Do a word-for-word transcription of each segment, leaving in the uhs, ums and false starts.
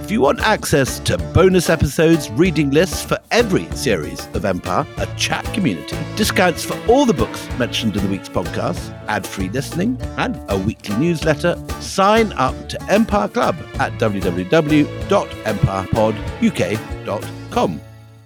If you want access to bonus episodes, reading lists for every series of Empire, a chat community, discounts for all the books mentioned in the week's podcast, ad-free listening, and a weekly newsletter, sign up to Empire Club at w w w dot empire pod u k dot com.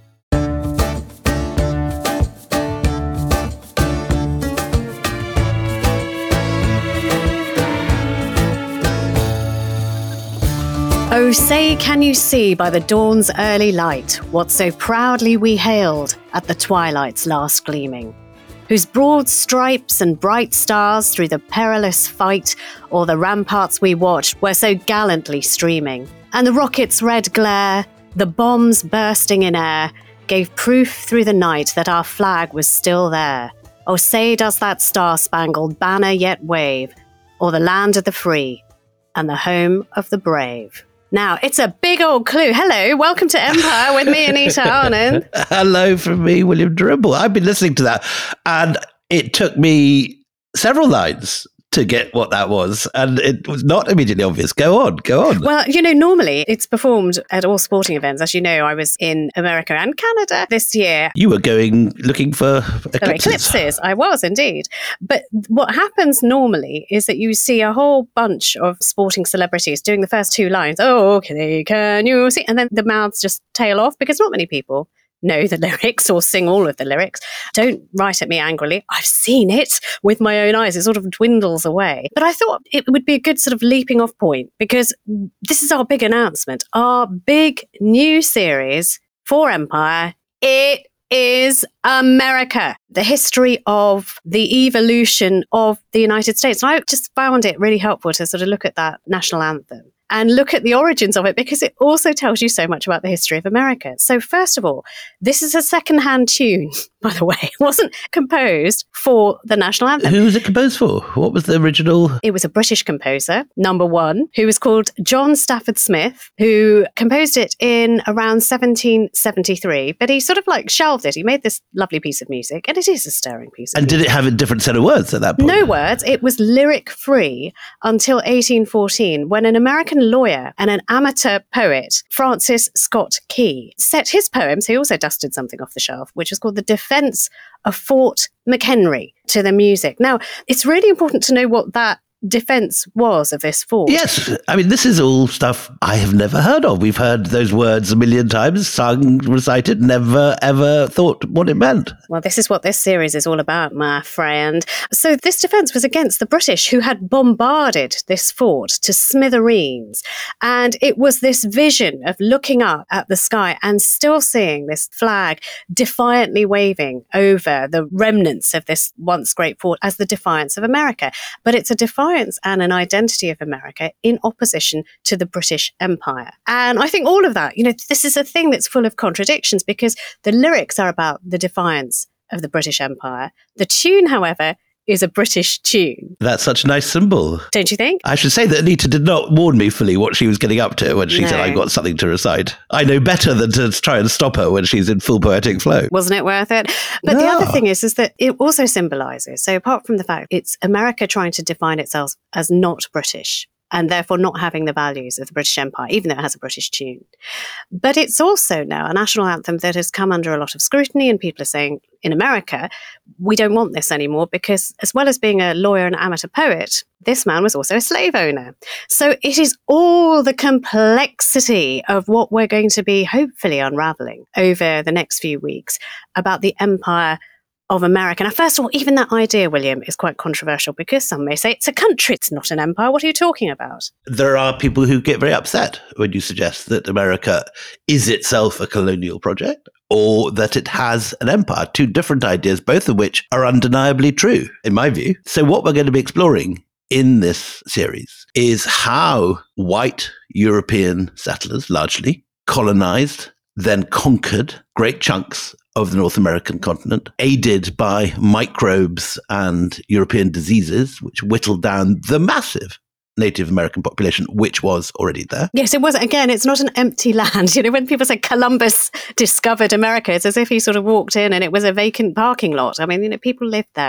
Oh, say can you see by the dawn's early light what so proudly we hailed at the twilight's last gleaming, whose broad stripes and bright stars through the perilous fight o'er the ramparts we watched were so gallantly streaming, and the rocket's red glare, the bombs bursting in air, gave proof through the night that our flag was still there. Oh, say does that star-spangled banner yet wave o'er the land of the free and the home of the brave. Now, it's a big old clue. Hello, welcome to Empire with me, Anita Anand. Hello from me, William Dribble. I've been listening to that, and it took me several lines to get what that was, and it was not immediately obvious. Go on, go on. Well, you know, normally it's performed at all sporting events. As you know, I was in America and Canada this year. You were going looking for eclipses. eclipses. I was indeed. But what happens normally is that you see a whole bunch of sporting celebrities doing the first two lines. Oh, okay, can you see? And then the mouths just tail off because not many people know the lyrics or sing all of the lyrics. Don't write at me angrily. I've seen it with my own eyes. It sort of dwindles away. But I thought it would be a good sort of leaping off point because this is our big announcement, our big new series for Empire. It is America, the history of the evolution of the United States. And I just found it really helpful to sort of look at that national anthem and look at the origins of it because it also tells you so much about the history of America. So first of all, this is a second-hand tune, by the way. It wasn't composed for the national anthem. Who was it composed for? What was the original? It was a British composer, number one, who was called John Stafford Smith, who composed it in around seventeen seventy-three, but he sort of like shelved it. He made this lovely piece of music, and it is a stirring piece of and music. And did it have a different set of words at that point? No words. It was lyric-free until eighteen fourteen, when an American lawyer and an amateur poet, Francis Scott Key, set his poems, he also dusted something off the shelf, which was called The Defense of Fort McHenry, to the music. Now, it's really important to know what that defense was of this fort. Yes. I mean, this is all stuff I have never heard of. We've heard those words a million times, sung, recited, never, ever thought what it meant. Well, this is what this series is all about, my friend. So this defense was against the British, who had bombarded this fort to smithereens. And it was this vision of looking up at the sky and still seeing this flag defiantly waving over the remnants of this once great fort as the defiance of America. But it's a defiance and an identity of America in opposition to the British Empire. And I think all of that, you know, this is a thing that's full of contradictions because the lyrics are about the defiance of the British Empire. The tune, however, is a British tune. That's such a nice symbol. Don't you think? I should say that Anita did not warn me fully what she was getting up to when she No. said, I've got something to recite. I know better than to try and stop her when she's in full poetic flow. Wasn't it worth it? But No. the other thing is, is that it also symbolizes, so apart from the fact it's America trying to define itself as not British, and therefore not having the values of the British Empire, even though it has a British tune. But it's also now a national anthem that has come under a lot of scrutiny, and people are saying, in America, we don't want this anymore because as well as being a lawyer and amateur poet, this man was also a slave owner. So it is all the complexity of what we're going to be hopefully unraveling over the next few weeks about the empire of America. Now, first of all, even that idea, William, is quite controversial because some may say it's a country, it's not an empire. What are you talking about? There are people who get very upset when you suggest that America is itself a colonial project or that it has an empire. Two different ideas, both of which are undeniably true, in my view. So what we're going to be exploring in this series is how white European settlers, largely, colonized, then conquered great chunks of the North American continent, aided by microbes and European diseases, which whittled down the massive Native American population, which was already there. Yes, it was. Again, it's not an empty land. You know, when people say Columbus discovered America, it's as if he sort of walked in and it was a vacant parking lot. I mean, you know, people lived there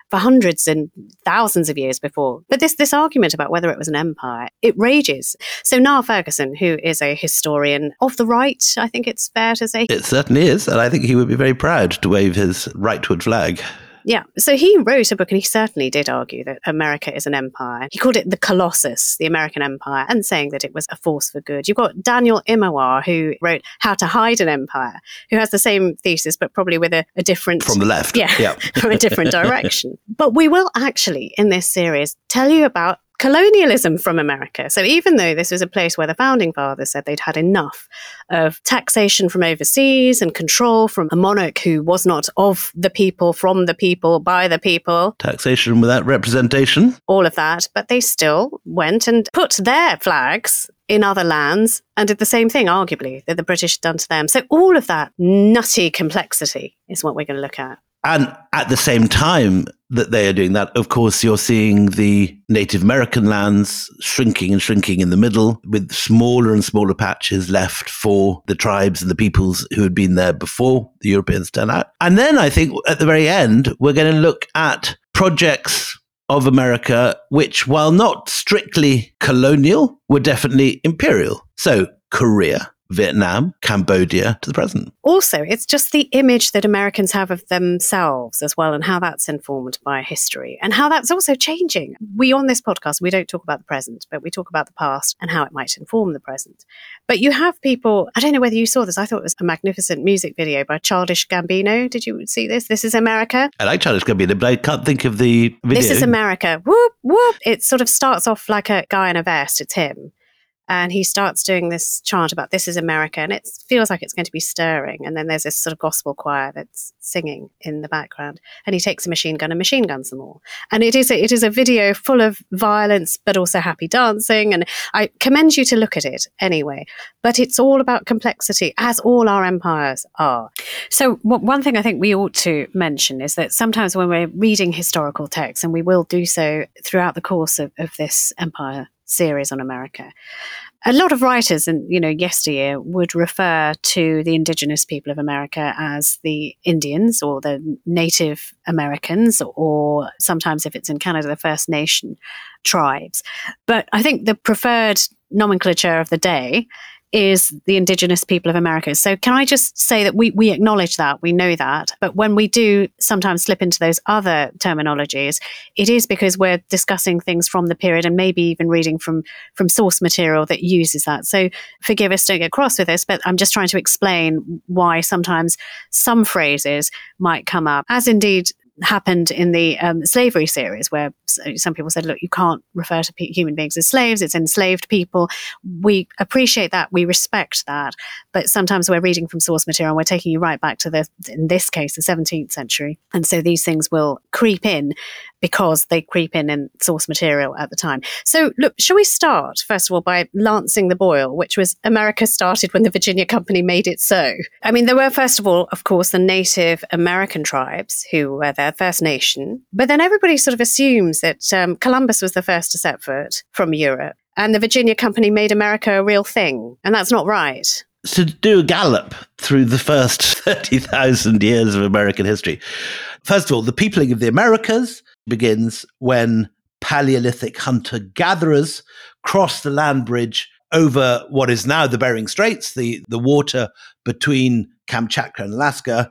for hundreds and thousands of years before. But this, this argument about whether it was an empire, it rages. So Niall Ferguson, who is a historian of the right, I think it's fair to say. It certainly is. And I think he would be very proud to wave his rightward flag. Yeah. So he wrote a book, and he certainly did argue that America is an empire. He called it the Colossus, the American Empire, and saying that it was a force for good. You've got Daniel Immerwahr, who wrote How to Hide an Empire, who has the same thesis, but probably with a, a different... From the left. Yeah, yep. from a different direction. But we will actually, in this series, tell you about colonialism from America. So even though this was a place where the founding fathers said they'd had enough of taxation from overseas and control from a monarch who was not of the people, from the people, by the people. Taxation without representation. All of that. But they still went and put their flags in other lands and did the same thing, arguably, that the British had done to them. So all of that nutty complexity is what we're going to look at. And at the same time that they are doing that, of course, you're seeing the Native American lands shrinking and shrinking in the middle, with smaller and smaller patches left for the tribes and the peoples who had been there before the Europeans turned out. And then I think at the very end, we're going to look at projects of America, which, while not strictly colonial, were definitely imperial. So Korea, Vietnam, Cambodia to the present. Also, it's just the image that Americans have of themselves as well, and how that's informed by history and how that's also changing. We, on this podcast, we don't talk about the present, but we talk about the past and how it might inform the present. But you have people, I don't know whether you saw this, I thought it was a magnificent music video by Childish Gambino. Did you see this? This is America. I like Childish Gambino, but I can't think of the video. This is America. Whoop, whoop. It sort of starts off like a guy in a vest. It's him. And he starts doing this chant about this is America, and it feels like it's going to be stirring. And then there's this sort of gospel choir that's singing in the background. And he takes a machine gun and machine guns them all. And it is a, it is a video full of violence, but also happy dancing. And I commend you to look at it anyway. But it's all about complexity, as all our empires are. So w- one thing I think we ought to mention is that sometimes when we're reading historical texts, and we will do so throughout the course of, of this empire series on America, a lot of writers, and you know, yesteryear would refer to the indigenous people of America as the Indians or the Native Americans, or sometimes if it's in Canada, the First Nation tribes. But I think the preferred nomenclature of the day is the indigenous people of America. So can I just say that we, we acknowledge that, we know that, but when we do sometimes slip into those other terminologies, it is because we're discussing things from the period and maybe even reading from, from source material that uses that. So forgive us, don't get cross with us, but I'm just trying to explain why sometimes some phrases might come up, as indeed happened in the um, slavery series, where some people said, look, you can't refer to pe- human beings as slaves, it's enslaved people. We appreciate that, we respect that, but sometimes we're reading from source material and we're taking you right back to the, in this case, the seventeenth century. And so these things will creep in because they creep in in source material at the time. So look, shall we start, first of all, by lancing the boil, which was America started when the Virginia Company made it so. I mean, there were, first of all, of course, the Native American tribes who were their First Nation, but then everybody sort of assumes that um, Columbus was the first to set foot from Europe, and the Virginia Company made America a real thing, and that's not right. To do a gallop through the first thirty thousand years of American history. First of all, the peopling of the Americas begins when Paleolithic hunter-gatherers crossed the land bridge over what is now the Bering Straits, the, the water between Kamchatka and Alaska,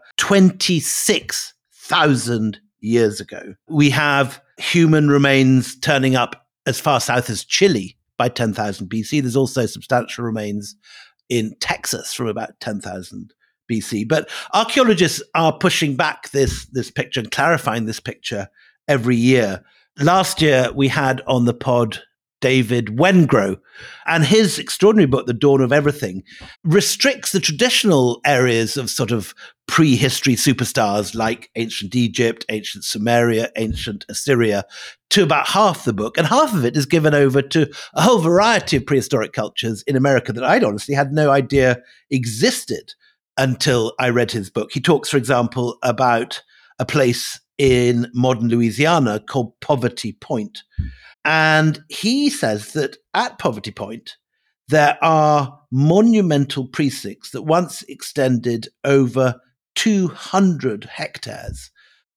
twenty-six thousand years ago. We have human remains turning up as far south as Chile by ten thousand B C. There's also substantial remains in Texas from about ten thousand B C. But archaeologists are pushing back this, this picture and clarifying this picture every year. Last year, we had on the pod David Wengrow, and his extraordinary book, The Dawn of Everything, restricts the traditional areas of sort of prehistory superstars like ancient Egypt, ancient Sumeria, ancient Assyria to about half the book. And half of it is given over to a whole variety of prehistoric cultures in America that I'd honestly had no idea existed until I read his book. He talks, for example, about a place in modern Louisiana called Poverty Point. And he says that at Poverty Point, there are monumental precincts that once extended over two hundred hectares,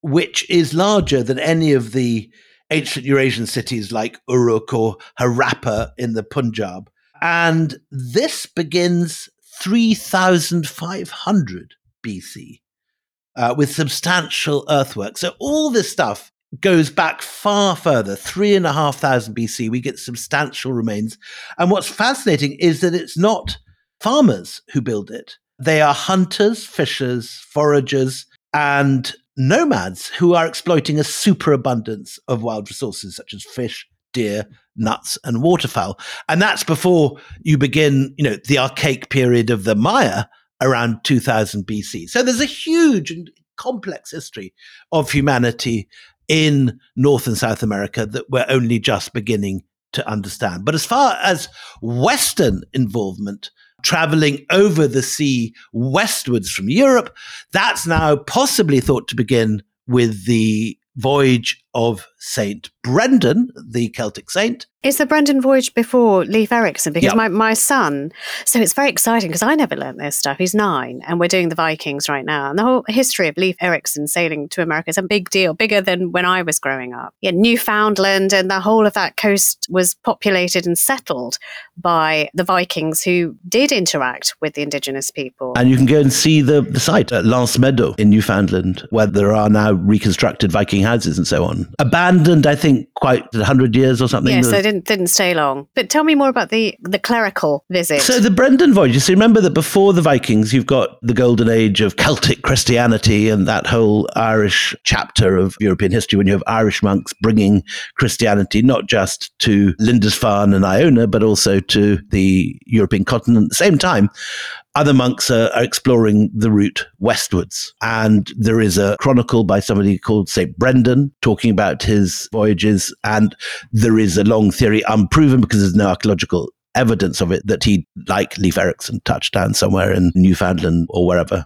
which is larger than any of the ancient Eurasian cities like Uruk or Harappa in the Punjab. And this begins three thousand five hundred B C uh, with substantial earthwork. So all this stuff goes back far further, three and a half thousand B C. We get substantial remains. And what's fascinating is that it's not farmers who build it. They are hunters, fishers, foragers, and nomads who are exploiting a superabundance of wild resources such as fish, deer, nuts, and waterfowl. And that's before you begin, you know, the archaic period of the Maya around two thousand B C. So there's a huge and complex history of humanity in North and South America that we're only just beginning to understand. But as far as Western involvement, traveling over the sea westwards from Europe, that's now possibly thought to begin with the voyage of Saint Brendan, the Celtic saint. Is the Brendan voyage before Leif Erikson? Because Yep. my, my son, so it's very exciting because I never learnt this stuff. He's nine and we're doing the Vikings right now. And the whole history of Leif Erikson sailing to America is a big deal, bigger than when I was growing up. Yeah, Newfoundland and the whole of that coast was populated and settled by the Vikings who did interact with the indigenous people. And you can go and see the, the site at Lance Meadow in Newfoundland, where there are now reconstructed Viking houses and so on. Abandoned, I think, quite one hundred years or something. Yes, they didn't didn't stay long. But tell me more about the, the clerical visit. So the Brendan voyage, so remember that before the Vikings, you've got the golden age of Celtic Christianity and that whole Irish chapter of European history when you have Irish monks bringing Christianity not just to Lindisfarne and Iona, but also to the European continent at the same time. Other monks are, are exploring the route westwards. And there is a chronicle by somebody called Saint Brendan talking about his voyages. And there is a long theory, unproven because there's no archaeological evidence of it, that he, like Leif Erikson, touched down somewhere in Newfoundland or wherever.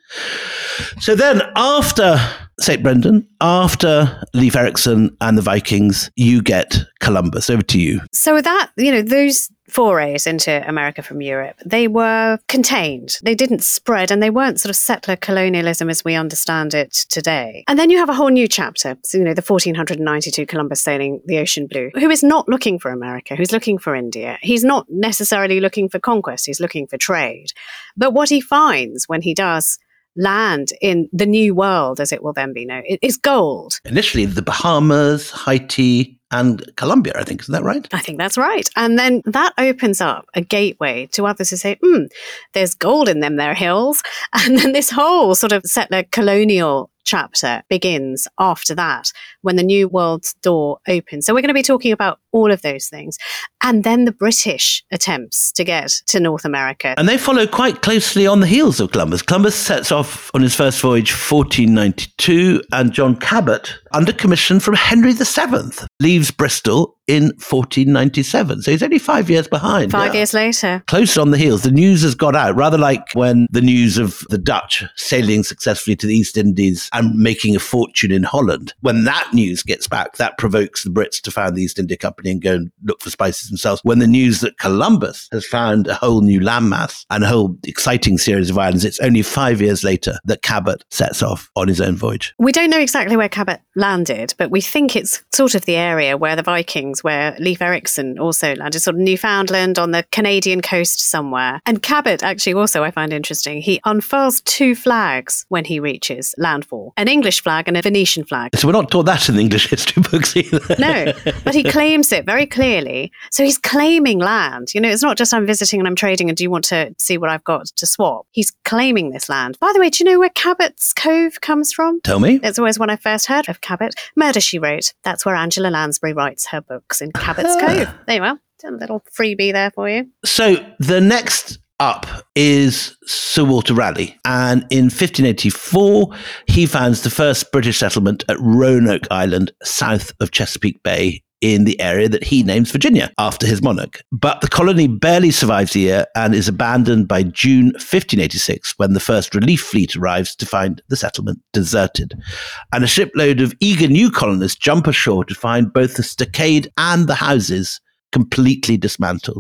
So then after Saint Brendan, after Leif Erikson and the Vikings, you get Columbus. Over to you. So that, you know, those forays into America from Europe, they were contained. They didn't spread and they weren't sort of settler colonialism as we understand it today. And then you have a whole new chapter. So, you know, the fourteen ninety-two Columbus sailing the ocean blue, who is not looking for America, who's looking for India. He's not necessarily looking for conquest. He's looking for trade. But what he finds when he does land in the new world, as it will then be known, is gold. Initially, the Bahamas, Haiti, and Colombia, I think. Isn't that right? I think that's right. And then that opens up a gateway to others who say, hmm, there's gold in them there hills. And then this whole sort of settler colonial chapter begins after that, when the New World's door opens. So we're going to be talking about all of those things. And then the British attempts to get to North America. And they follow quite closely on the heels of Columbus. Columbus sets off on his first voyage fourteen ninety-two, and John Cabot, under commission from Henry the Seventh, leaves Bristol in fourteen ninety-seven. So he's only five years behind. Five yeah. years later. Close on the heels. The news has got out, rather like when the news of the Dutch sailing successfully to the East Indies and making a fortune in Holland. When that news gets back, that provokes the Brits to found the East India Company and go and look for spices themselves. When the news that Columbus has found a whole new landmass and a whole exciting series of islands, it's only five years later that Cabot sets off on his own voyage. We don't know exactly where Cabot landed, but we think it's sort of the area where the Vikings, where Leif Erikson also landed, sort of Newfoundland on the Canadian coast somewhere. And Cabot, actually, also I find interesting, he unfurls two flags when he reaches landfall, an English flag and a Venetian flag. So we're not taught that in the English history books either. No, but he claims it very clearly. So he's claiming land. You know, it's not just I'm visiting and I'm trading and do you want to see what I've got to swap? He's claiming this land. By the way, do you know where Cabot's Cove comes from? Tell me. It's always when I first heard of Cabot. Murder, She Wrote. That's where Angela Lansbury writes her books, in Cabot's Cove. There you are. A little freebie there for you. So the next up is Sir Walter Raleigh. And in fifteen eighty-four, he founds the first British settlement at Roanoke Island, south of Chesapeake Bay, in the area that he names Virginia, after his monarch. But the colony barely survives a year and is abandoned by June fifteen eighty-six, when the first relief fleet arrives to find the settlement deserted. And a shipload of eager new colonists jump ashore to find both the stockade and the houses completely dismantled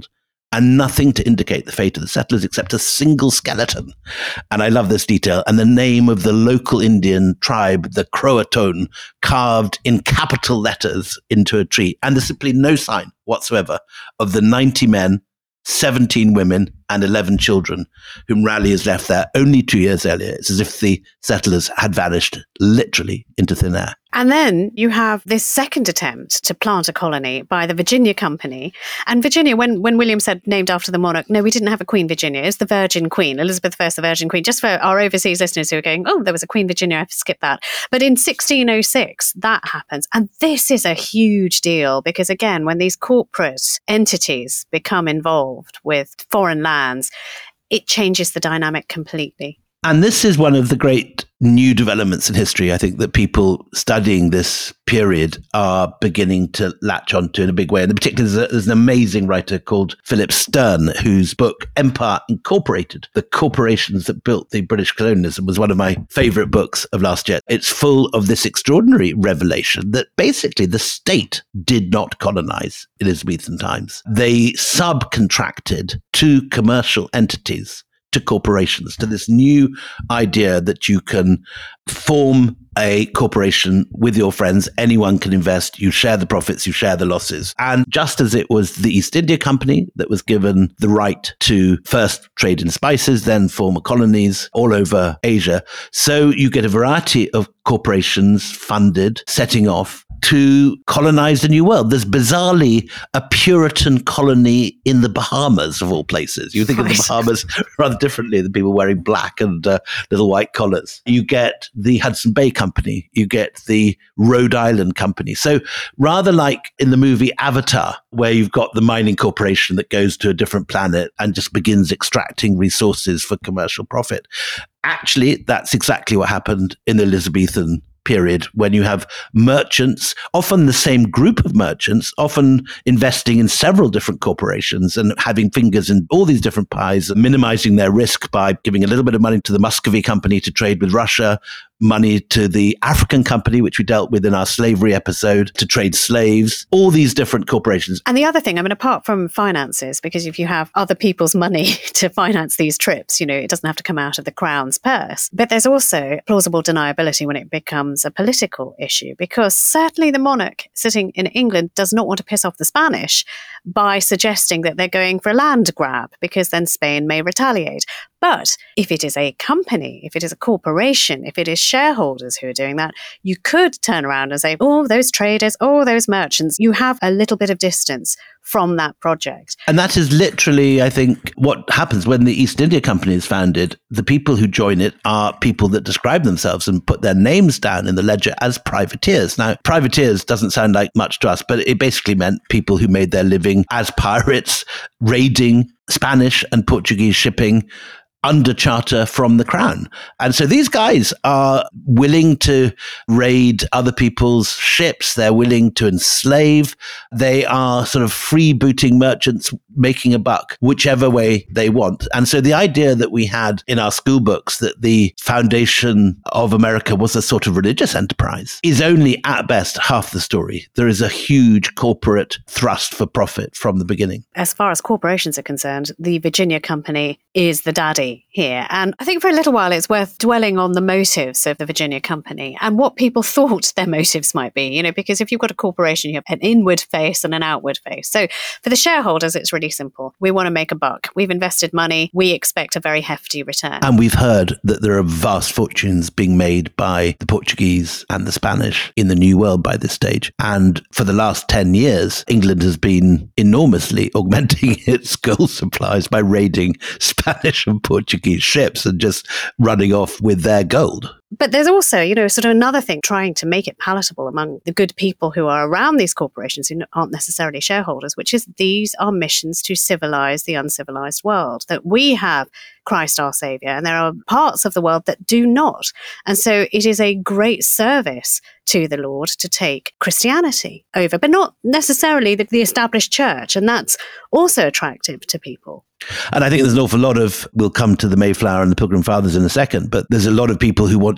and nothing to indicate the fate of the settlers except a single skeleton. And I love this detail. And the name of the local Indian tribe, the Croatoan, carved in capital letters into a tree. And there's simply no sign whatsoever of the ninety men, seventeen women, and eleven children whom Raleigh has left there only two years earlier. It's as if the settlers had vanished literally into thin air. And then you have this second attempt to plant a colony by the Virginia Company. And Virginia, when, when William said named after the monarch, no, we didn't have a Queen Virginia. It's the Virgin Queen, Elizabeth the First, the Virgin Queen. Just for our overseas listeners who are going, oh, there was a Queen Virginia, I've skipped that. But in sixteen oh six, that happens. And this is a huge deal because, again, when these corporate entities become involved with foreign lands, it changes the dynamic completely. And this is one of the great new developments in history, I think, that people studying this period are beginning to latch onto in a big way. And in particular, there's, a, there's an amazing writer called Philip Stern, whose book Empire Incorporated, The Corporations That Built the British Colonialism, was one of my favorite books of last year. It's full of this extraordinary revelation that basically the state did not colonize in Elizabethan times. They subcontracted to commercial entities, to corporations, to this new idea that you can form a corporation with your friends. Anyone can invest. You share the profits, you share the losses. And just as it was the East India Company that was given the right to first trade in spices, then form colonies all over Asia, so you get a variety of corporations funded, setting off to colonize the New World. There's bizarrely a Puritan colony in the Bahamas, of all places. You think right. of the Bahamas rather differently than people wearing black and uh, little white collars. You get the Hudson Bay Company. You get the Rhode Island Company. So rather like in the movie Avatar, where you've got the mining corporation that goes to a different planet and just begins extracting resources for commercial profit. Actually, that's exactly what happened in the Elizabethan period, when you have merchants, often the same group of merchants, often investing in several different corporations and having fingers in all these different pies, minimizing their risk by giving a little bit of money to the Muscovy Company to trade with Russia, money to the African Company, which we dealt with in our slavery episode, to trade slaves, all these different corporations. And the other thing, I mean, apart from finances, because if you have other people's money to finance these trips, you know, it doesn't have to come out of the Crown's purse. But there's also plausible deniability when it becomes a political issue, because certainly the monarch sitting in England does not want to piss off the Spanish by suggesting that they're going for a land grab, because then Spain may retaliate. But if it is a company, if it is a corporation, if it is shareholders who are doing that, you could turn around and say, oh, those traders, oh, those merchants, you have a little bit of distance from that project. And that is literally, I think, what happens when the East India Company is founded. The people who join it are people that describe themselves and put their names down in the ledger as privateers. Now, privateers doesn't sound like much to us, but it basically meant people who made their living as pirates, raiding Spanish and Portuguese shipping under charter from the Crown. And so these guys are willing to raid other people's ships. They're willing to enslave. They are sort of freebooting merchants, making a buck whichever way they want. And so the idea that we had in our school books that the foundation of America was a sort of religious enterprise is only at best half the story. There is a huge corporate thrust for profit from the beginning. As far as corporations are concerned, the Virginia Company is the daddy here. And I think for a little while it's worth dwelling on the motives of the Virginia Company and what people thought their motives might be, you know, because if you've got a corporation, you have an inward face and an outward face. So for the shareholders, it's really simple. We want to make a buck. We've invested money. We expect a very hefty return. And we've heard that there are vast fortunes being made by the Portuguese and the Spanish in the New World by this stage. And for the last ten years, England has been enormously augmenting its gold supplies by raiding Spanish and Portuguese ships and just running off with their gold. But there's also, you know, sort of another thing, trying to make it palatable among the good people who are around these corporations who aren't necessarily shareholders, which is these are missions to civilize the uncivilized world, that we have Christ our Savior, and there are parts of the world that do not. And so it is a great service to the Lord to take Christianity over, but not necessarily the, the established church. And that's also attractive to people. And I think there's an awful lot of, we'll come to the Mayflower and the Pilgrim Fathers in a second, but there's a lot of people who want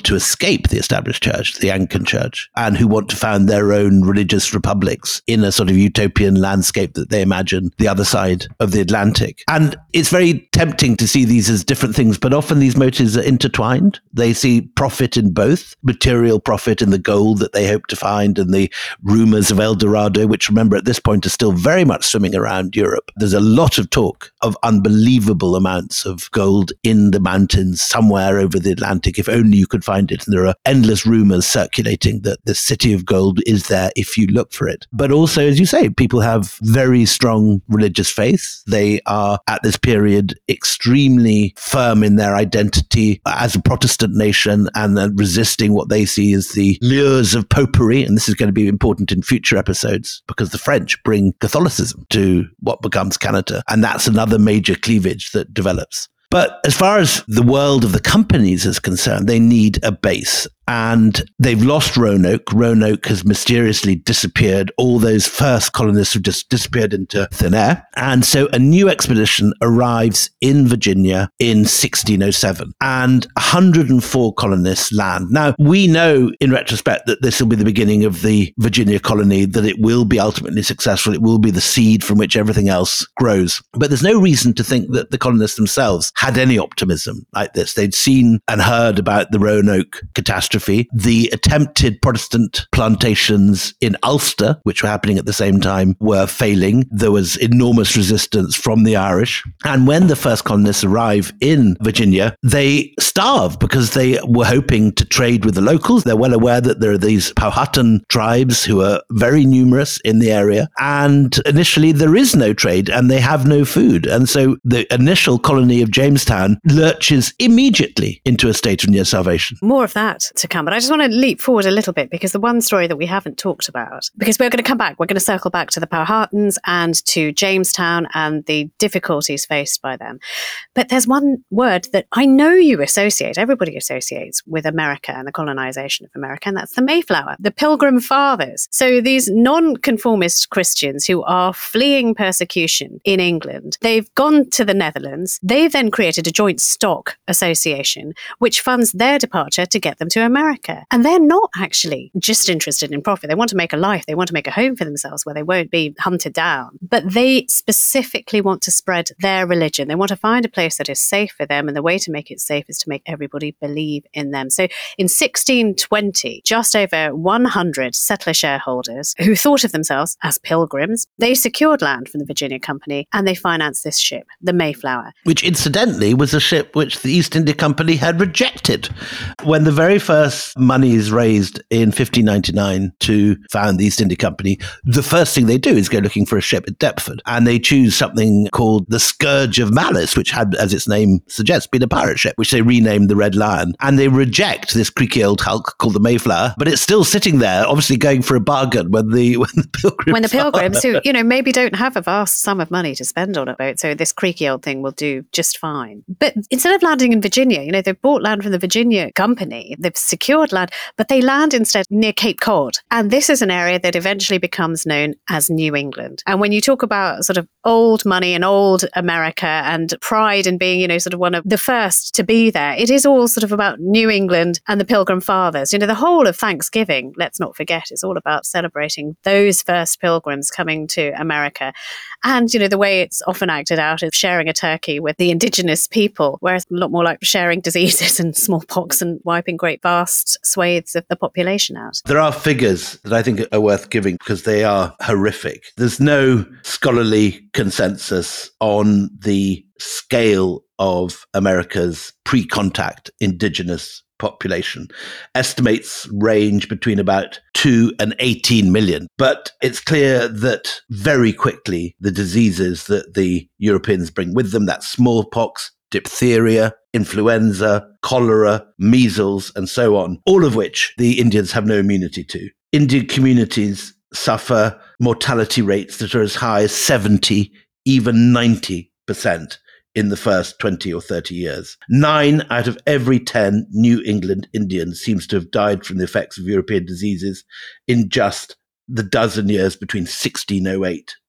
want to escape the established church, the Anglican Church, and who want to found their own religious republics in a sort of utopian landscape that they imagine the other side of the Atlantic. And it's very tempting to see these as different things, but often these motives are intertwined. They see profit in both, material profit in the gold that they hope to find and the rumors of El Dorado, which, remember, at this point are still very much swimming around Europe. There's a lot of talk of unbelievable amounts of gold in the mountains somewhere over the Atlantic, if only you could find it. And there are endless rumors circulating that the city of gold is there if you look for it. But also, as you say, people have very strong religious faith. They are, at this period, extremely firm in their identity as a Protestant nation and uh, resisting what they see as the lures of popery. And this is going to be important in future episodes because the French bring Catholicism to what becomes Canada. And that's another major cleavage that develops. But as far as the world of the companies is concerned, they need a base. And they've lost Roanoke. Roanoke has mysteriously disappeared. All those first colonists have just disappeared into thin air. And so a new expedition arrives in Virginia in sixteen oh seven. And one hundred four colonists land. Now, we know in retrospect that this will be the beginning of the Virginia colony, that it will be ultimately successful. It will be the seed from which everything else grows. But there's no reason to think that the colonists themselves had any optimism like this. They'd seen and heard about the Roanoke catastrophe. The attempted Protestant plantations in Ulster, which were happening at the same time, were failing. There was enormous resistance from the Irish. And when the first colonists arrive in Virginia, they starve because they were hoping to trade with the locals. They're well aware that there are these Powhatan tribes who are very numerous in the area. And initially there is no trade and they have no food. And so the initial colony of Jamestown lurches immediately into a state of near starvation. More of that to come. But I just want to leap forward a little bit because the one story that we haven't talked about, because we're going to come back, we're going to circle back to the Powhatans and to Jamestown and the difficulties faced by them. But there's one word that I know you associate, everybody associates with America and the colonization of America, and that's the Mayflower, the Pilgrim Fathers. So these non-conformist Christians who are fleeing persecution in England, they've gone to the Netherlands. They've then created a joint stock association which funds their departure to get them to America. And they're not actually just interested in profit. They want to make a life. They want to make a home for themselves where they won't be hunted down. But they specifically want to spread their religion. They want to find a place that is safe for them. And the way to make it safe is to make everybody believe in them. So in sixteen twenty, just over one hundred settler shareholders who thought of themselves as pilgrims, they secured land from the Virginia Company and they financed this ship, the Mayflower. Which incidentally was a ship which the East India Company had rejected. When the very first monies raised in fifteen ninety-nine to found the East India Company, the first thing they do is go looking for a ship at Deptford. And they choose something called the Scourge of Malice, which had, as its name suggests, been a pirate ship, which they renamed the Red Lion. And they reject this creaky old hulk called the Mayflower, but it's still sitting there, obviously going for a bargain when the, when the pilgrims When the pilgrims, are. who, you know, maybe don't have a vast sum of money to spend on a boat, so this creaky old thing will do just fine. But instead of landing in Virginia, you know, they've bought land from the Virginia Company, they've secured land, but they land instead near Cape Cod. And this is an area that eventually becomes known as New England. And when you talk about sort of old money and old America and pride in being, you know, sort of one of the first to be there, it is all sort of about New England and the Pilgrim Fathers. You know, the whole of Thanksgiving, let's not forget, is all about celebrating those first pilgrims coming to America. And, you know, the way it's often acted out is sharing a turkey with the indigenous people, whereas a lot more like sharing diseases and smallpox and wiping great vast swathes of the population out. There are figures that I think are worth giving because they are horrific. There's no scholarly consensus on the scale of America's pre-contact indigenous population. Estimates range between about two and eighteen million. But it's clear that very quickly the diseases that the Europeans bring with them, that's smallpox, diphtheria, influenza, cholera, measles, and so on, all of which the Indians have no immunity to. Indian communities suffer mortality rates that are as high as seventy, even ninety percent in the first twenty or thirty years. Nine out of every ten New England Indians seems to have died from the effects of European diseases in just the dozen years between sixteen oh eight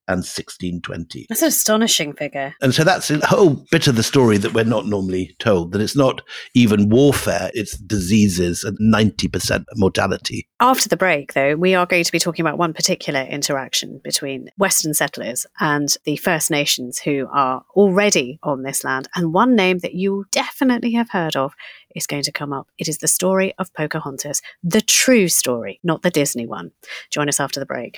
and sixteen twenty. That's an astonishing figure. And so that's a whole bit of the story that we're not normally told, that it's not even warfare, it's diseases and ninety percent mortality. After the break, though, we are going to be talking about one particular interaction between Western settlers and the First Nations who are already on this land. And one name that you definitely have heard of is going to come up. It is the story of Pocahontas, the true story, not the Disney one. Join us after the break.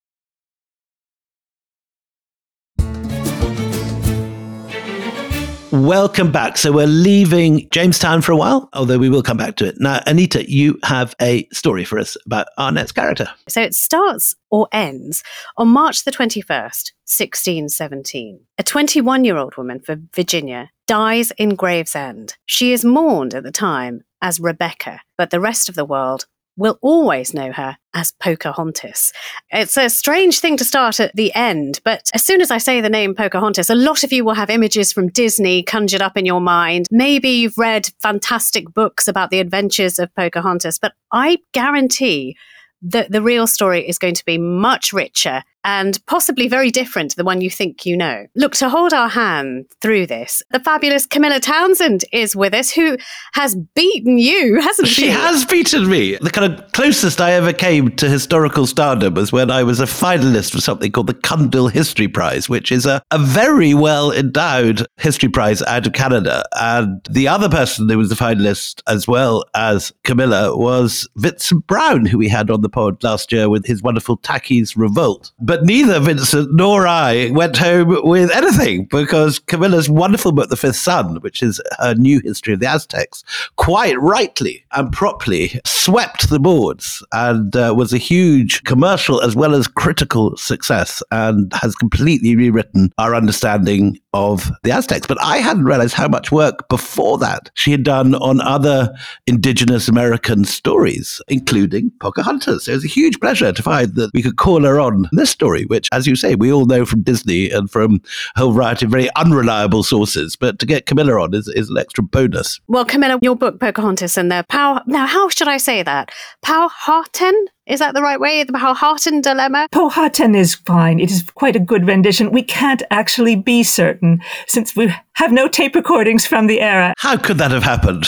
Welcome back. So we're leaving Jamestown for a while, although we will come back to it. Now, Anita, you have a story for us about our next character. So it starts or ends on March the twenty-first, sixteen seventeen. A twenty-one-year-old woman from Virginia dies in Gravesend. She is mourned at the time as Rebecca, but the rest of the world will always know her as Pocahontas. It's a strange thing to start at the end, but as soon as I say the name Pocahontas, a lot of you will have images from Disney conjured up in your mind. Maybe you've read fantastic books about the adventures of Pocahontas, but I guarantee that the real story is going to be much richer and possibly very different to the one you think you know. Look, to hold our hand through this, the fabulous Camilla Townsend is with us, who has beaten you, hasn't she? She has beaten me. The kind of closest I ever came to historical stardom was when I was a finalist for something called the Cundill History Prize, which is a, a very well-endowed history prize out of Canada. And the other person who was the finalist, as well as Camilla, was Vincent Brown, who we had on the pod last year with his wonderful Tacky's Revolt. But neither Vincent nor I went home with anything, because Camilla's wonderful book, The Fifth Sun, which is her new history of the Aztecs, quite rightly and properly swept the boards and uh, was a huge commercial as well as critical success, and has completely rewritten our understanding of the Aztecs. But I hadn't realized how much work before that she had done on other indigenous American stories, including Pocahontas. So it was a huge pleasure to find that we could call her on this story, which, as you say, we all know from Disney and from a whole variety of very unreliable sources. But to get Camilla on is, is an extra bonus. Well, Camilla, your book, Pocahontas, and the Pow... Now, how should I say that? Powhatan? Is that the right way? The Powhatan dilemma? Powhatan is fine. It is quite a good rendition. We can't actually be certain, since we have no tape recordings from the era. How could that have happened?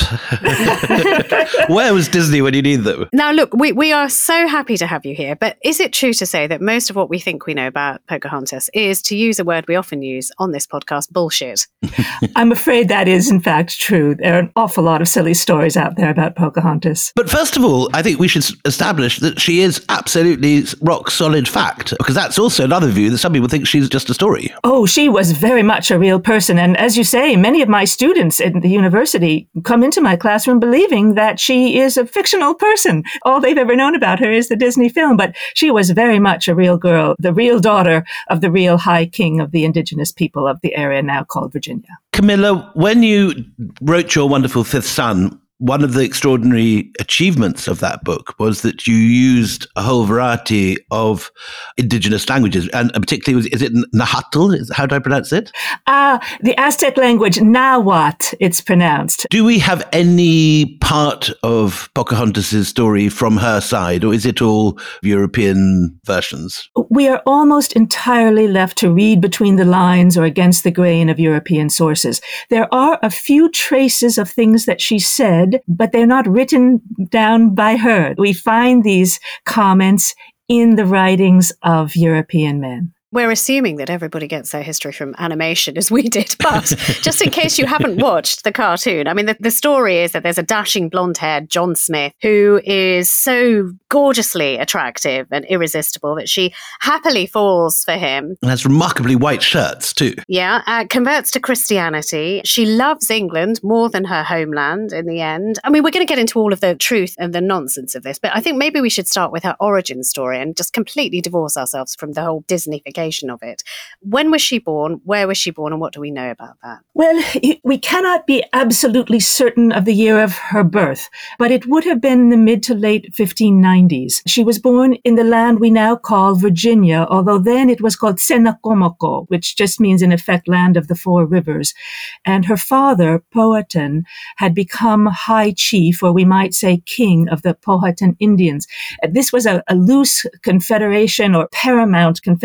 Where was Disney when you need them? Now, look, we, we are so happy to have you here, but is it true to say that most of what we think we know about Pocahontas is, to use a word we often use on this podcast, bullshit? I'm afraid that is, in fact, true. There are an awful lot of silly stories out there about Pocahontas. But first of all, I think we should establish that she is absolutely rock solid fact, because that's also another view that some people think she's just a story. Oh, she was very much a real person. And as you say, many of my students at the university come into my classroom believing that she is a fictional person. All they've ever known about her is the Disney film, but she was very much a real girl, the real daughter of the real high king of the indigenous people of the area now called Virginia. Camilla, when you wrote your wonderful Fifth Sun, one of the extraordinary achievements of that book was that you used a whole variety of indigenous languages, and particularly, is it Nahuatl? How do I pronounce it? Ah, uh, the Aztec language, Nahuatl, it's pronounced. Do we have any part of Pocahontas' story from her side, or is it all European versions? We are almost entirely left to read between the lines or against the grain of European sources. There are a few traces of things that she said, but they're not written down by her. We find these comments in the writings of European men. We're assuming that everybody gets their history from animation as we did, but just in case you haven't watched the cartoon, I mean, the, the story is that there's a dashing blonde-haired John Smith who is so gorgeously attractive and irresistible that she happily falls for him. And has remarkably white shirts, too. Yeah, uh, converts to Christianity. She loves England more than her homeland in the end. I mean, we're going to get into all of the truth and the nonsense of this, but I think maybe we should start with her origin story and just completely divorce ourselves from the whole Disneyfication of it. When was she born? Where was she born? And what do we know about that? Well, we cannot be absolutely certain of the year of her birth, but it would have been in the mid to late fifteen nineties. She was born in the land we now call Virginia, although then it was called Senacomoco, which just means, in effect, land of the four rivers. And her father, Powhatan, had become high chief, or we might say king, of the Powhatan Indians. This was a, a loose confederation or paramount confederacy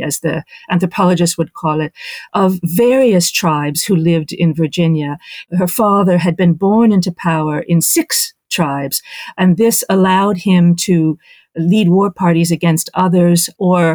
family, as the anthropologists would call it, of various tribes who lived in Virginia. Her father had been born into power in six tribes, and this allowed him to lead war parties against others or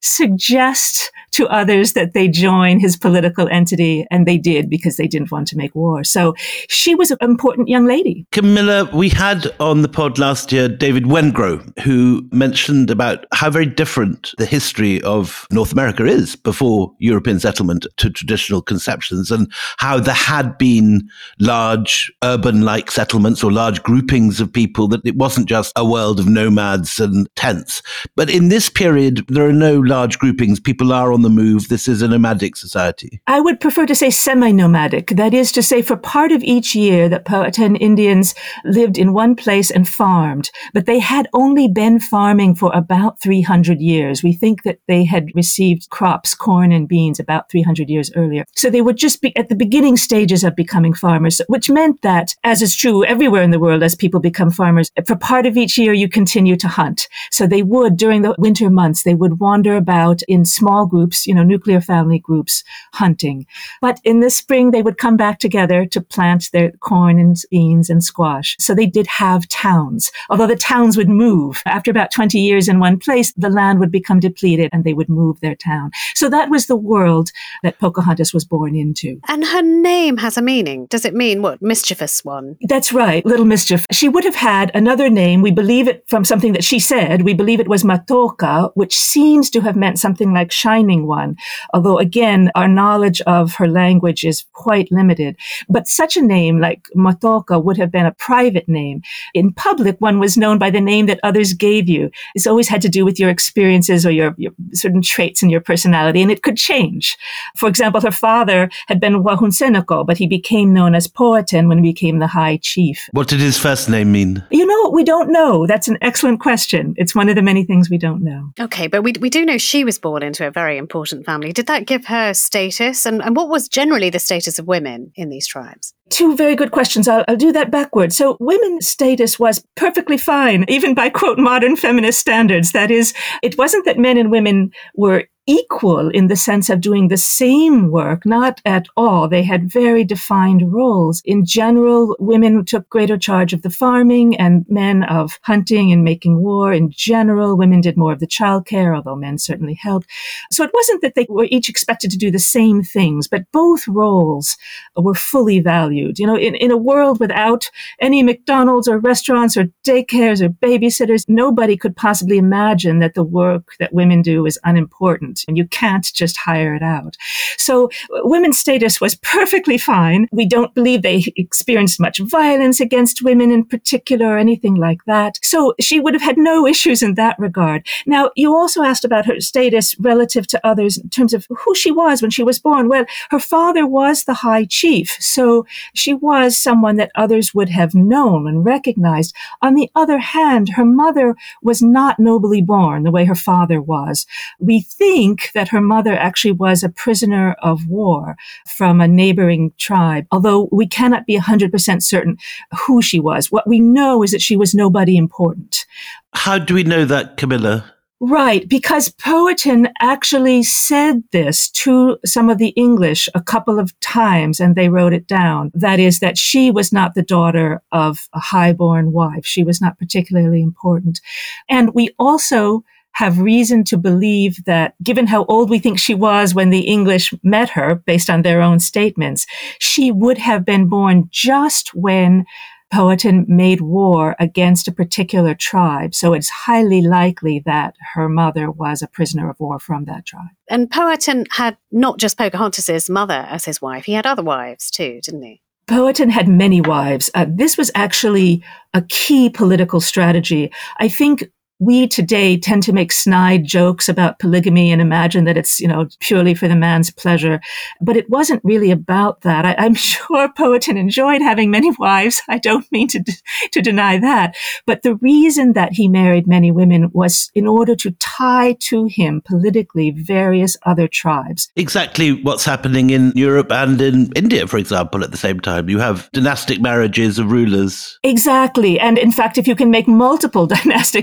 suggest to others that they join his political entity, and they did because they didn't want to make war. So she was an important young lady. Camilla, we had on the pod last year David Wengrow, who mentioned about how very different the history of North America is before European settlement to traditional conceptions, and how there had been large urban-like settlements or large groupings of people, that it wasn't just a world of nomads and tents. But in this period, there are no large groupings. People are on the move. This is a nomadic society. I would prefer to say semi-nomadic. That is to say, for part of each year, the Powhatan Indians lived in one place and farmed, but they had only been farming for about three hundred years. We think that they had received crops, corn and beans, about three hundred years earlier. So they would just be at the beginning stages of becoming farmers, which meant that, as is true everywhere in the world as people become farmers, for part of each year, you continue to hunt. So they would, during the winter months, they would wander about in small groups, you know, nuclear family groups, hunting. But in the spring, they would come back together to plant their corn and beans and squash. So they did have towns, although the towns would move. After about twenty years in one place, the land would become depleted and they would move their town. So that was the world that Pocahontas was born into. And her name has a meaning. Does it mean, what, mischievous one? That's right, Little Mischief. She would have had another name. We believe it from something that she said. We believe it was Matoka, which seems to have meant something like shining one. Although, again, our knowledge of her language is quite limited. But such a name like Matoka would have been a private name. In public, one was known by the name that others gave you. It's always had to do with your experiences or your, your certain traits in your personality, and it could change. For example, her father had been Wahunsenoko, but he became known as Powhatan when he became the High Chief. What did his first name mean? You know, we don't know. That's an excellent question. It's one of the many things we don't know. Okay, but we we do know she was born into a very important family. Did that give her status? And, and what was generally the status of women in these tribes? Two very good questions. I'll, I'll do that backwards. So women's status was perfectly fine, even by, quote, modern feminist standards. That is, it wasn't that men and women were equal in the sense of doing the same work, not at all. They had very defined roles. In general, women took greater charge of the farming and men of hunting and making war. In general, women did more of the childcare, although men certainly helped. So it wasn't that they were each expected to do the same things, but both roles were fully valued. You know, in, in a world without any McDonald's or restaurants or daycares or babysitters, nobody could possibly imagine that the work that women do is unimportant. And you can't just hire it out. So women's status was perfectly fine. We don't believe they experienced much violence against women in particular or anything like that. So she would have had no issues in that regard. Now, you also asked about her status relative to others in terms of who she was when she was born. Well, her father was the High Chief, so she was someone that others would have known and recognized. On the other hand, her mother was not nobly born the way her father was. We think that her mother actually was a prisoner of war from a neighboring tribe, although we cannot be one hundred percent certain who she was. What we know is that she was nobody important. How do we know that, Camilla? Right, because Powhatan actually said this to some of the English a couple of times, and they wrote it down. That is, that she was not the daughter of a highborn wife. She was not particularly important. And we also have reason to believe that, given how old we think she was when the English met her, based on their own statements, she would have been born just when Powhatan made war against a particular tribe. So it's highly likely that her mother was a prisoner of war from that tribe. And Powhatan had not just Pocahontas's mother as his wife, he had other wives too, didn't he? Powhatan had many wives. Uh, this was actually a key political strategy. I think we today tend to make snide jokes about polygamy and imagine that it's, you know, purely for the man's pleasure. But it wasn't really about that. I, I'm sure Powhatan enjoyed having many wives. I don't mean to to deny that. But the reason that he married many women was in order to tie to him politically various other tribes. Exactly what's happening in Europe and in India, for example, at the same time. You have dynastic marriages of rulers. Exactly. And in fact, if you can make multiple dynastic marriages,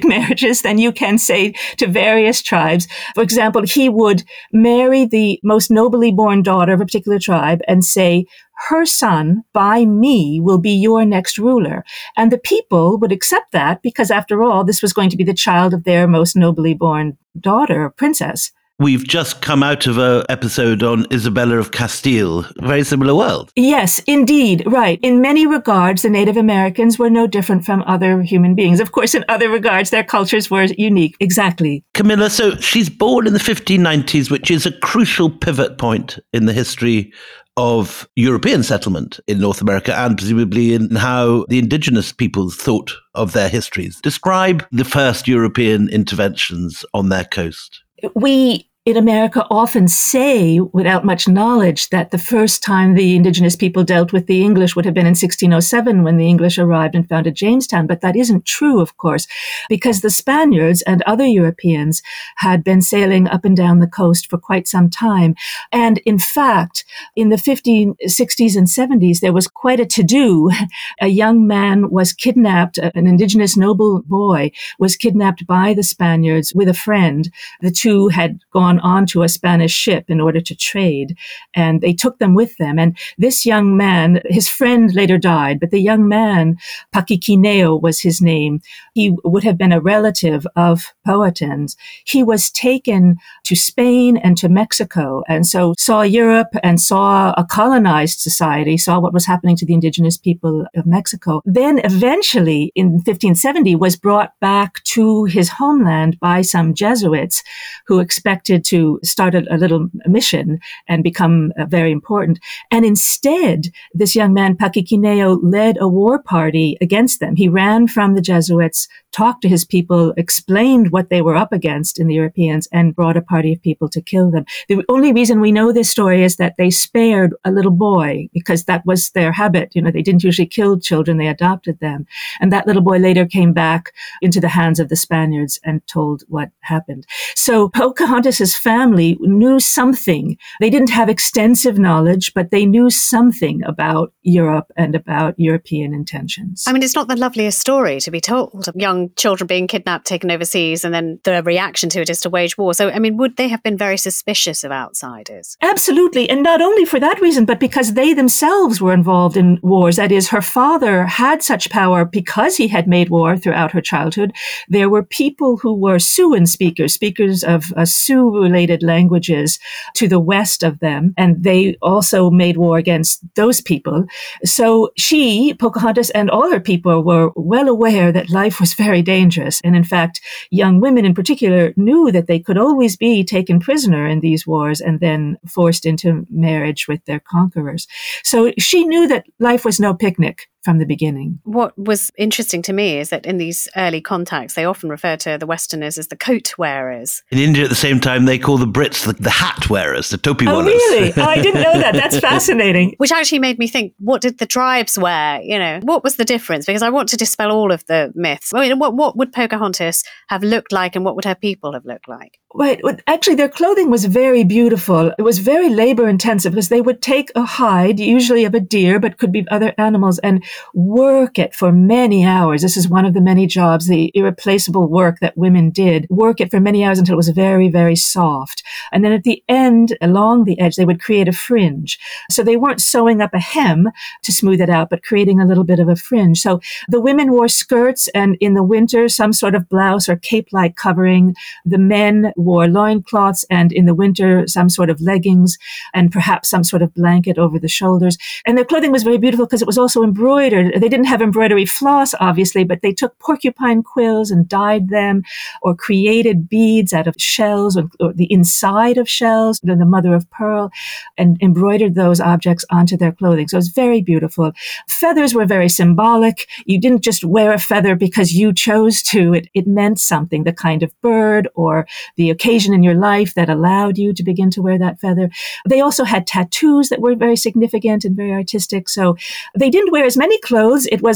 privileges than you can say to various tribes. For example, he would marry the most nobly born daughter of a particular tribe and say, her son, by me, will be your next ruler. And the people would accept that because, after all, this was going to be the child of their most nobly born daughter, princess. We've just come out of an episode on Isabella of Castile. Very similar world. Yes, indeed. Right. In many regards, the Native Americans were no different from other human beings. Of course, in other regards, their cultures were unique. Exactly. Camilla, so she's born in the fifteen nineties, which is a crucial pivot point in the history of European settlement in North America and presumably in how the indigenous peoples thought of their histories. Describe the first European interventions on their coast. We in America often say, without much knowledge, that the first time the indigenous people dealt with the English would have been in sixteen oh seven when the English arrived and founded Jamestown. But that isn't true, of course, because the Spaniards and other Europeans had been sailing up and down the coast for quite some time. And in fact, in the fifteen sixties and seventies, there was quite a to-do. A young man was kidnapped, an indigenous noble boy was kidnapped by the Spaniards with a friend. The two had gone onto a Spanish ship in order to trade, and they took them with them. And this young man, his friend later died, but the young man, Paquiquineo was his name. He would have been a relative of Powhatan's. He was taken to Spain and to Mexico, and so saw Europe and saw a colonized society, saw what was happening to the indigenous people of Mexico. Then eventually, in fifteen seventy, was brought back to his homeland by some Jesuits who expected to start a, a little mission and become uh, very important. And instead, this young man, Paquiquineo, led a war party against them. He ran from the Jesuits, talked to his people, explained what they were up against in the Europeans, and brought a party of people to kill them. The only reason we know this story is that they spared a little boy because that was their habit. You know, they didn't usually kill children, they adopted them. And that little boy later came back into the hands of the Spaniards and told what happened. So Pocahontas's family knew something. They didn't have extensive knowledge, but they knew something about Europe and about European intentions. I mean, it's not the loveliest story to be told of young children being kidnapped, taken overseas, and then the reaction to it is to wage war. So, I mean, would they have been very suspicious of outsiders? Absolutely. And not only for that reason, but because they themselves were involved in wars. That is, her father had such power because he had made war throughout her childhood. There were people who were Siouan speakers, speakers of uh, Sioux-related languages to the west of them, and they also made war against those people. So she, Pocahontas, and all her people were well aware that life was very dangerous. And in fact, young women in particular knew that they could always be taken prisoner in these wars and then forced into marriage with their conquerors. So she knew that life was no picnic from the beginning. What was interesting to me is that in these early contacts, they often refer to the Westerners as the coat wearers. In India, at the same time, they call the Brits the, the hat wearers, the topi oh, wearers. Oh, really? Oh, I didn't know that. That's fascinating. Which actually made me think, what did the tribes wear? You know, what was the difference? Because I want to dispel all of the myths. I mean, what, what would Pocahontas have looked like and what would her people have looked like? Right. Actually, their clothing was very beautiful. It was very labor intensive because they would take a hide, usually of a deer, but could be other animals, and work it for many hours. This is one of the many jobs, the irreplaceable work that women did. Work it for many hours until it was very, very soft. And then at the end, along the edge, they would create a fringe. So they weren't sewing up a hem to smooth it out, but creating a little bit of a fringe. So the women wore skirts, and in the winter, some sort of blouse or cape-like covering. The men wore loincloths, and in the winter, some sort of leggings and perhaps some sort of blanket over the shoulders. And their clothing was very beautiful because it was also embroidered. They didn't have embroidery floss, obviously, but they took porcupine quills and dyed them or created beads out of shells or, or the inside of shells, the mother of pearl, and embroidered those objects onto their clothing. So it was very beautiful. Feathers were very symbolic. You didn't just wear a feather because you chose to. It, it meant something, the kind of bird or the occasion in your life that allowed you to begin to wear that feather. They also had tattoos that were very significant and very artistic. So they didn't wear as many clothes. It was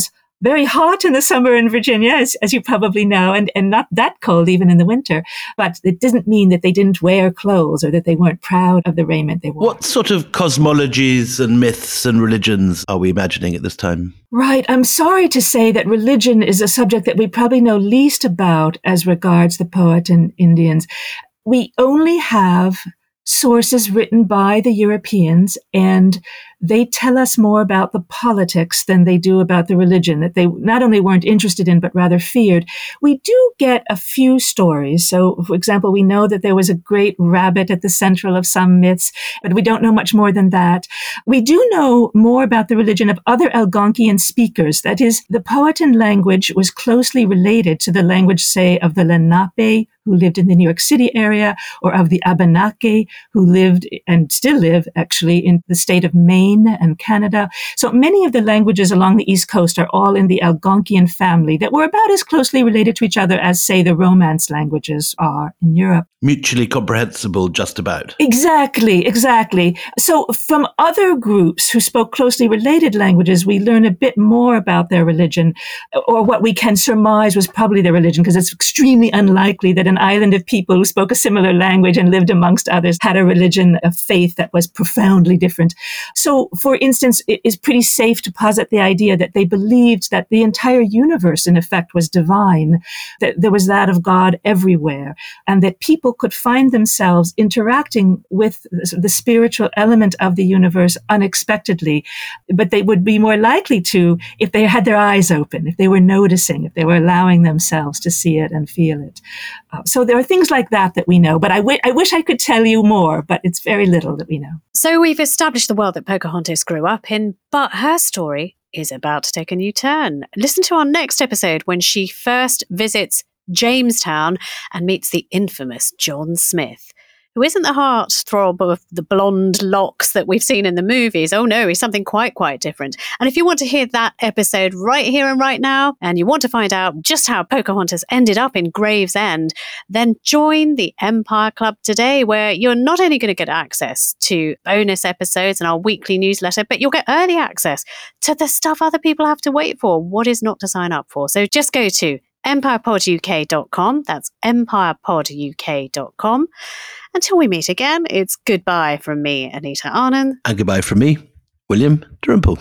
very hot in the summer in Virginia, as, as you probably know, and, and not that cold even in the winter. But it doesn't mean that they didn't wear clothes or that they weren't proud of the raiment they wore. What sort of cosmologies and myths and religions are we imagining at this time? Right. I'm sorry to say that religion is a subject that we probably know least about as regards the Powhatan Indians. We only have sources written by the Europeans, and they tell us more about the politics than they do about the religion, that they not only weren't interested in, but rather feared. We do get a few stories. So, for example, we know that there was a great rabbit at the central of some myths, but we don't know much more than that. We do know more about the religion of other Algonquian speakers. That is, the Powhatan language was closely related to the language, say, of the Lenape, who lived in the New York City area, or of the Abenaki, who lived and still live, actually, in the state of Maine and Canada. So many of the languages along the East Coast are all in the Algonquian family that were about as closely related to each other as, say, the Romance languages are in Europe. Mutually comprehensible, just about. Exactly, exactly. So from other groups who spoke closely related languages, we learn a bit more about their religion, or what we can surmise was probably their religion, because it's extremely unlikely that an island of people who spoke a similar language and lived amongst others had a religion, a faith that was profoundly different. So, for instance, it is pretty safe to posit the idea that they believed that the entire universe, in effect, was divine, that there was that of God everywhere, and that people could find themselves interacting with the spiritual element of the universe unexpectedly, but they would be more likely to if they had their eyes open, if they were noticing, if they were allowing themselves to see it and feel it. Uh, so there are things like that that we know, but I, w- I wish I could tell you more, but it's very little that we know. So we've established the world that Pocahontas grew up in, but her story is about to take a new turn. Listen to our next episode when she first visits Jamestown and meets the infamous John Smith, who isn't the heartthrob of the blonde locks that we've seen in the movies. Oh no, he's something quite, quite different. And if you want to hear that episode right here and right now, and you want to find out just how Pocahontas ended up in Gravesend, then join the Empire Club today, where you're not only going to get access to bonus episodes and our weekly newsletter, but you'll get early access to the stuff other people have to wait for. What is not to sign up for? So just go to empire pod u k dot com. That's empire pod u k dot com. Until we meet again, it's goodbye from me, Anita Anand. And goodbye from me, William Dalrymple.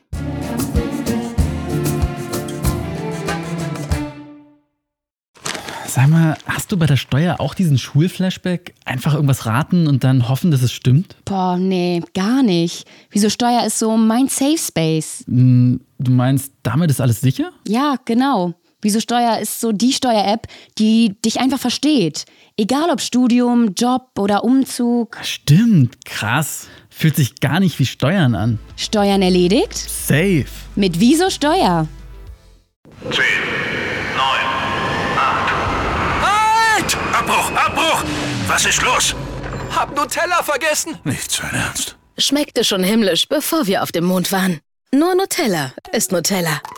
Sag mal, hast du bei der Steuer auch diesen Schulflashback? Einfach irgendwas raten und dann hoffen, dass es stimmt? Boah, nee, gar nicht. Wieso Steuer ist so mein Safe Space? Hm, du meinst, damit ist alles sicher? Ja, genau. Wieso Steuer ist so die Steuer-App, die dich einfach versteht. Egal ob Studium, Job oder Umzug. Stimmt, krass. Fühlt sich gar nicht wie Steuern an. Steuern erledigt? Safe. Mit Wieso Steuer? zehn, neun, acht. Halt! Abbruch, Abbruch! Was ist los? Hab Nutella vergessen. Nicht sein Ernst. Schmeckte schon himmlisch, bevor wir auf dem Mond waren. Nur Nutella ist Nutella.